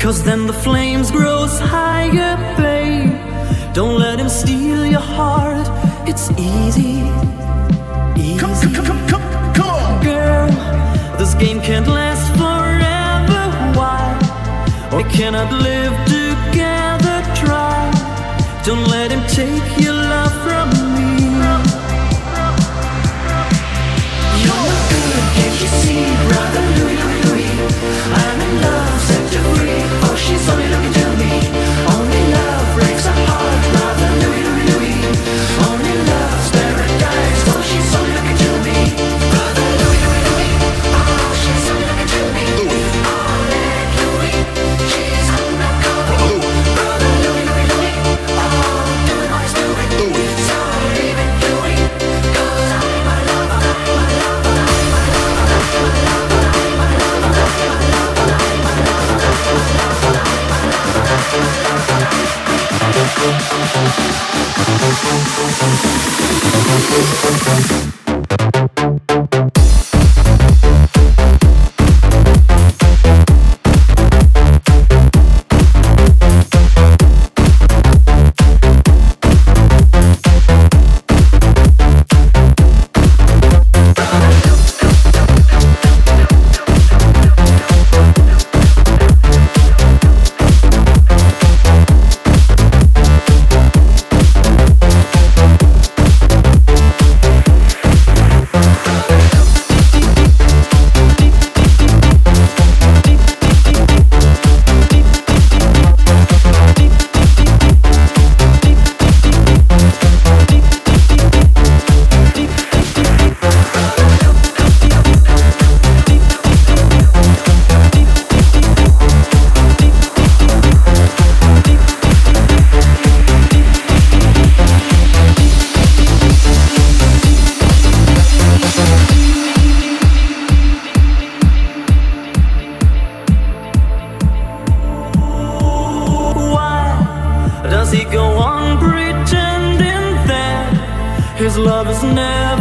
'cause then the flames grows higher, babe. Don't let him steal your heart. It's easy, easy. Come on. Girl, this game can't last forever. Why? We cannot live together. Try. Don't let him take your love from me. You're no good, can't you see, brother Louis, Louis, Louis? I'm in love, set you free. Oh, she's only looking to me. Only love breaks a heart, brother Louis, Louis, Louis. Only love's paradise. Oh, she's only looking to me. Brother Louis, Louis, Louis. Oh, she's only looking to me. Only Louis, she's undercover. Brother Louis, Louis, Louis. Oh, doing what he's doing. So leave it, Louis, 'cause I'm a lover, I'm a lover, I'm a lover, I'm a lover, does he go on pretending that his love is never